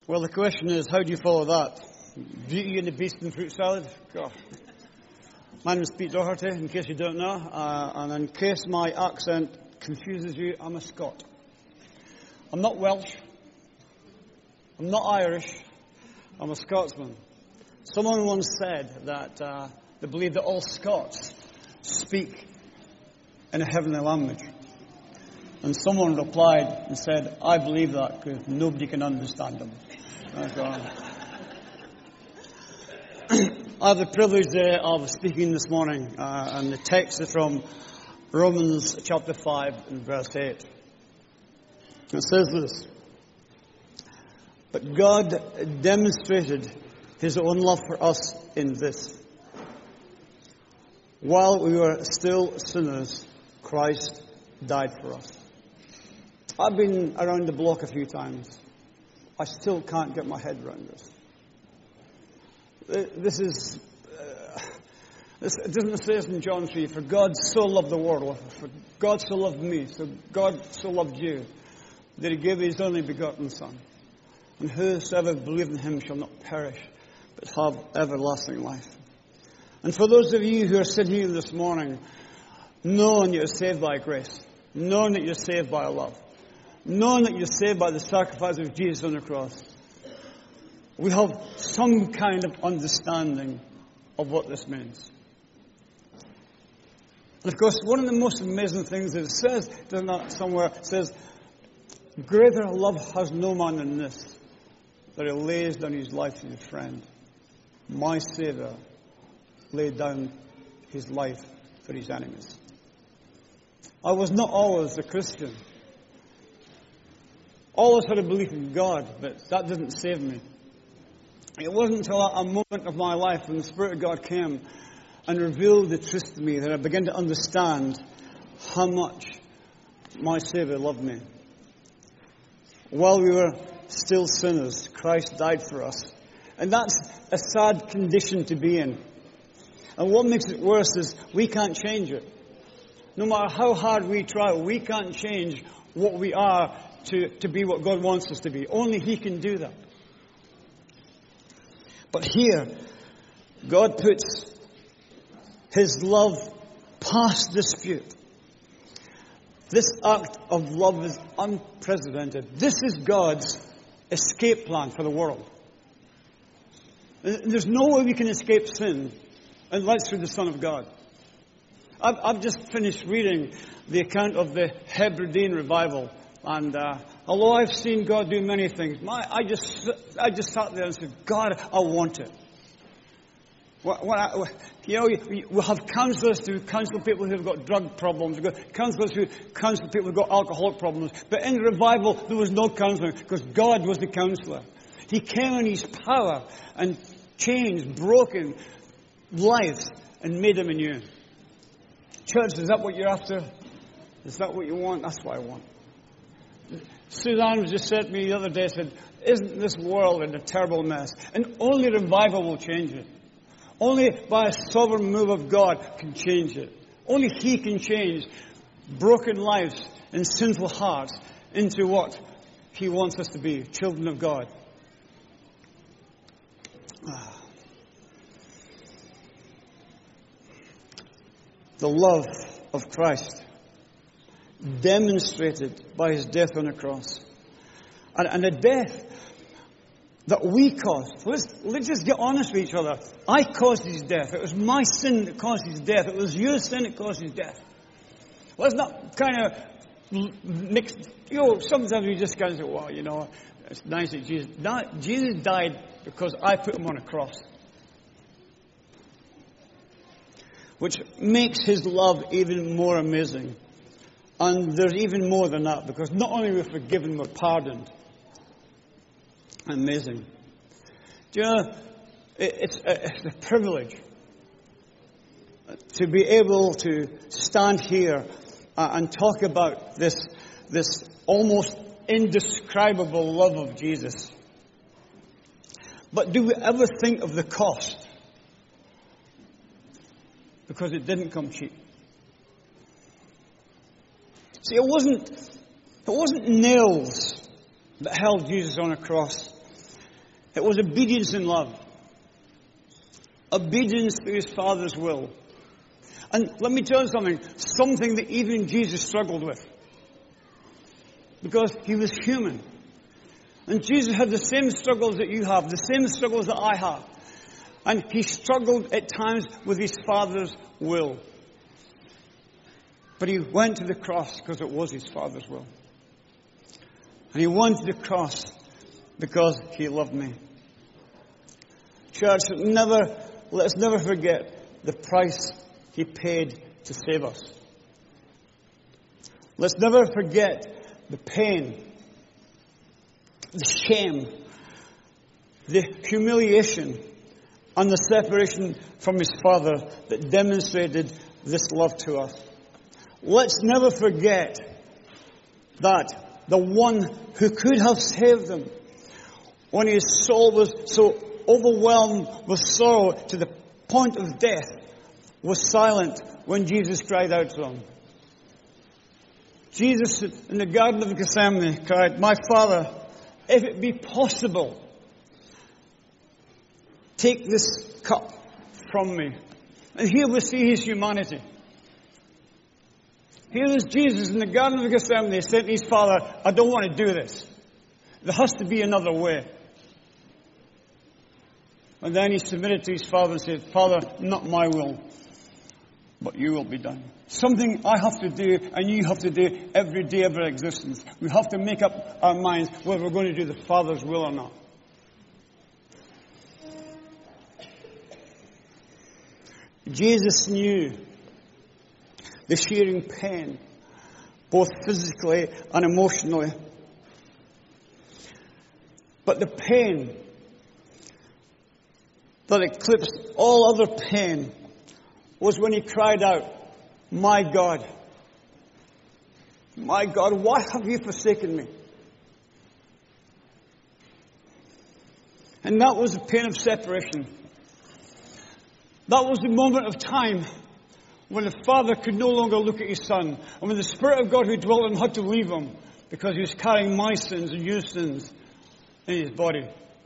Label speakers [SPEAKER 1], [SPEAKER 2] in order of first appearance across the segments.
[SPEAKER 1] Well, the question is, how do you follow that? Beauty and the Beast and fruit salad? God. My name is Pete Doherty, in case you don't know. And in case my accent confuses you, I'm a Scot. I'm not Welsh. I'm not Irish. I'm a Scotsman. Someone once said that they believe that all Scots speak in a heavenly language. And someone replied and said, I believe that because nobody can understand them. I have the privilege of speaking this morning, and the text is from Romans chapter 5 and verse 8. It says this: But God demonstrated His own love for us in this: while we were still sinners, Christ died for us. I've been around the block a few times. I still can't get my head around this. It doesn't say in John 3, for God so loved the world, for God so loved me, so God so loved you, that He gave His only begotten Son. And whosoever believes in Him shall not perish, but have everlasting life. And for those of you who are sitting here this morning, knowing you're saved by grace, knowing that you're saved by love, knowing that you're saved by the sacrifice of Jesus on the cross, we have some kind of understanding of what this means. And of course, one of the most amazing things that it says, doesn't it, somewhere, it says, greater love has no man than this, that he lays down his life for his friend. My Saviour laid down his life for his enemies. I was not always a Christian. Always had a belief in God, but that didn't save me. It wasn't until a moment of my life when the Spirit of God came and revealed the truth to me that I began to understand how much my Saviour loved me. While we were still sinners, Christ died for us. And that's a sad condition to be in. And what makes it worse is we can't change it. No matter how hard we try, we can't change what we are to be what God wants us to be. Only He can do that. But here, God puts His love past dispute. This act of love is unprecedented. This is God's escape plan for the world. There's no way we can escape sin unless through the Son of God. I've just finished reading the account of the Hebridean revival. And although I've seen God do many things, I just sat there and said, God, I want it. We have counsellors who counsel people who have got drug problems. We've got counsellors who counsel people who have got alcohol problems. But in the revival, there was no counselling because God was the counsellor. He came in His power and changed broken lives and made them anew. Church, is that what you're after? Is that what you want? That's what I want. Suzanne just said to me the other day, said, isn't this world in a terrible mess? And only revival will change it. Only by a sovereign move of God can change it. Only He can change broken lives and sinful hearts into what He wants us to be, children of God. The love of Christ demonstrated by His death on the cross. And the death that we caused. Let's just get honest with each other. I caused His death. It was my sin that caused His death. It was your sin that caused His death. Let's not kind of mix. Sometimes we just kind of say, well, it's nice that Jesus died because I put Him on a cross. Which makes His love even more amazing. And there's even more than that, because not only we're forgiven, we're pardoned. Amazing. Do you know, it's a privilege to be able to stand here and talk about this almost indescribable love of Jesus. But do we ever think of the cost? Because it didn't come cheap. See, it wasn't nails that held Jesus on a cross. It was obedience in love. Obedience to his Father's will. And let me tell you something that even Jesus struggled with. Because he was human. And Jesus had the same struggles that you have, the same struggles that I have. And he struggled at times with his Father's will. But he went to the cross because it was his Father's will. And he went to the cross because he loved me. Church, let's never forget the price he paid to save us. Let's never forget the pain, the shame, the humiliation, and the separation from his Father that demonstrated this love to us. Let's never forget that the one who could have saved them, when his soul was so overwhelmed with sorrow to the point of death, was silent when Jesus cried out to him. Jesus in the Garden of Gethsemane cried, "My Father, if it be possible, take this cup from me." And here we see his humanity. Here is Jesus in the Garden of Gethsemane saying to his Father, "I don't want to do this. There has to be another way." And then he submitted to his Father and said, "Father, not my will, but your will be done." Something I have to do and you have to do every day of our existence. We have to make up our minds whether we're going to do the Father's will or not. Jesus knew the shearing pain, both physically and emotionally. But the pain that eclipsed all other pain was when he cried out, my God, why have you forsaken me?" And that was the pain of separation. That was the moment of time when the Father could no longer look at his Son, and when the Spirit of God who dwelt in him had to leave him because he was carrying my sins and your sins in his body.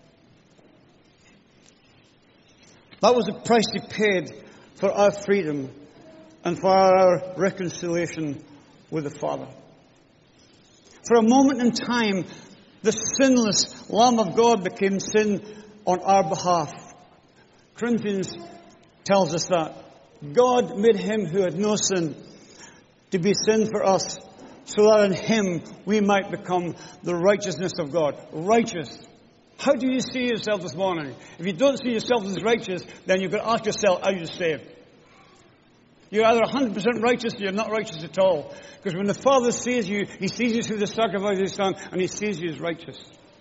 [SPEAKER 1] That was the price he paid for our freedom and for our reconciliation with the Father. For a moment in time, the sinless Lamb of God became sin on our behalf. Corinthians tells us that God made him who had no sin to be sin for us, so that in him we might become the righteousness of God. Righteous. How do you see yourself this morning? If you don't see yourself as righteous, then you've got to ask yourself, are you saved? You're either 100% righteous or you're not righteous at all. Because when the Father sees you, he sees you through the sacrifice of his Son, and he sees you as righteous.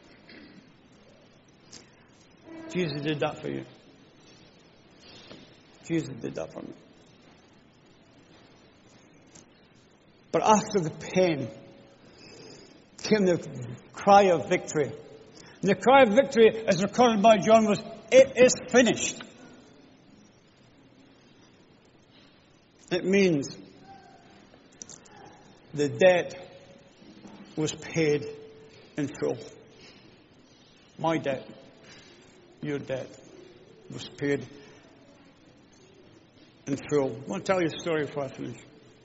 [SPEAKER 1] Jesus did that for you. Jesus did that for me. But after the pain came the cry of victory. And the cry of victory, as recorded by John, was, "It is finished." It means the debt was paid in full. My debt, your debt, was paid in full. I want to tell you a story before I finish.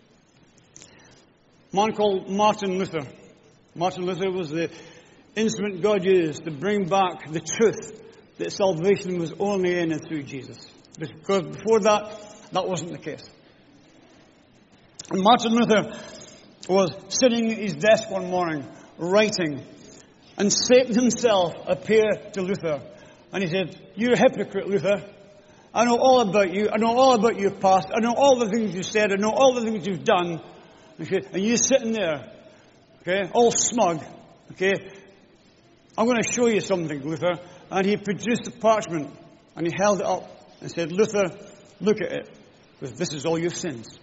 [SPEAKER 1] A man called Martin Luther. Martin Luther was the instrument God used to bring back the truth that salvation was only in and through Jesus. Because before that, that wasn't the case. And Martin Luther was sitting at his desk one morning, writing, and Satan himself appeared to Luther. And he said, "You're a hypocrite, Luther. I know all about you. I know all about your past. I know all the things you've said. I know all the things you've done. Okay? And you're sitting there, okay, all smug. Okay? I'm going to show you something, Luther." And he produced a parchment, and he held it up and said, "Luther, look at it, because this is all your sins."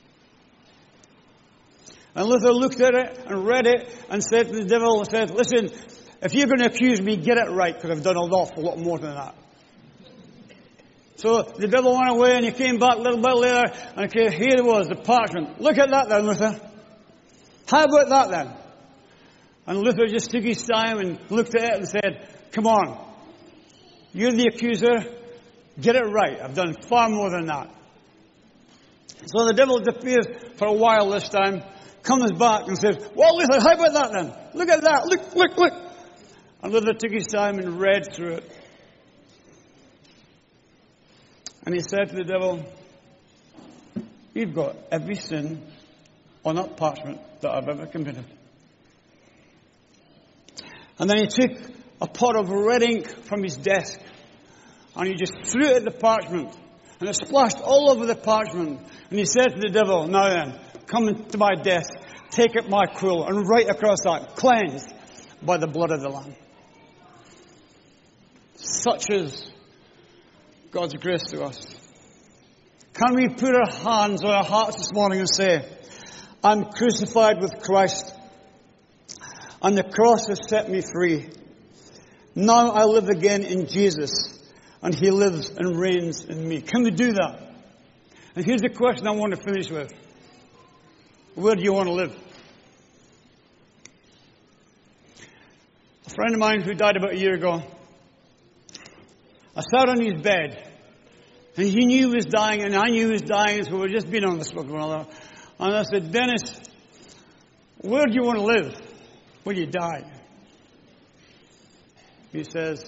[SPEAKER 1] And Luther looked at it and read it and said to the devil, "Listen, if you're going to accuse me, get it right, because I've done an awful lot more than that." So the devil went away, and he came back a little bit later, and okay, here it was, the parchment. "Look at that then, Luther. How about that then?" And Luther just took his time and looked at it and said, "Come on, You're the accuser. Get it right. I've done far more than that. So the devil disappears for a while this time, comes back and says, well, Luther, how about that then? Look at that. Look. And Luther took his time and read through it. And he said to the devil, you've got every sin on that parchment that I've ever committed. And then he took a pot of red ink from his desk and he just threw it at the parchment. And it splashed all over the parchment. And he said to the devil, now then, come into my desk, take up my quill, and write across that, cleansed by the blood of the Lamb. Such is God's grace to us. Can we put our hands on our hearts this morning and say, I'm crucified with Christ, and the cross has set me free. Now I live again in Jesus, and He lives and reigns in me. Can we do that? And here's the question I want to finish with. Where do you want to live? A friend of mine who died about a year ago, I sat on his bed, and he knew he was dying, and I knew he was dying, so we'd just been on this with one another. And I said, Dennis, where do you want to live when you die? He says,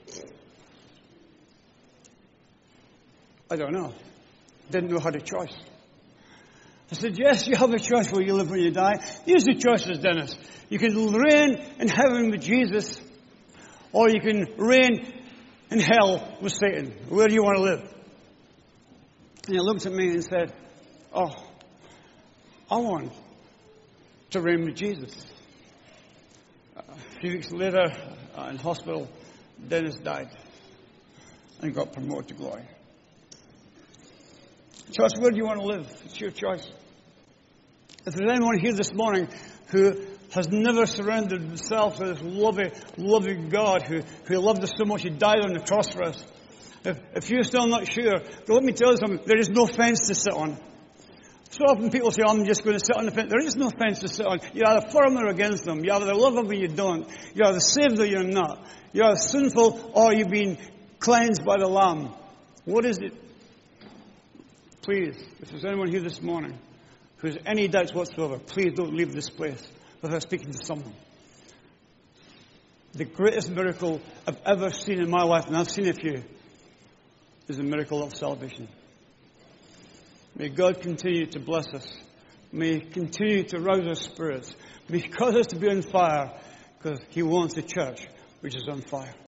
[SPEAKER 1] I don't know. Didn't know how to choice. I said, yes, you have a choice where you live when you die. Here's the choices, Dennis. You can reign in heaven with Jesus, or you can reign in hell with Satan. Where do you want to live? And he looked at me and said, oh, I want to reign with Jesus. A few weeks later, in hospital, Dennis died and got promoted to glory. Church, where do you want to live? It's your choice. If there's anyone here this morning who has never surrendered himself to this loving God who loved us so much, He died on the cross for us. If you're still not sure, let me tell you something. There is no fence to sit on. So often people say, I'm just going to sit on the fence. There is no fence to sit on. You're either for them or against them. You either love them or you don't. You're either saved or you're not. You're either sinful or you've been cleansed by the Lamb. What is it? Please, if there's anyone here this morning who has any doubts whatsoever, please don't leave this place without speaking to someone. The greatest miracle I've ever seen in my life, and I've seen a few, is the miracle of salvation. May God continue to bless us. May He continue to rouse our spirits. May He cause us to be on fire, because He wants the church which is on fire.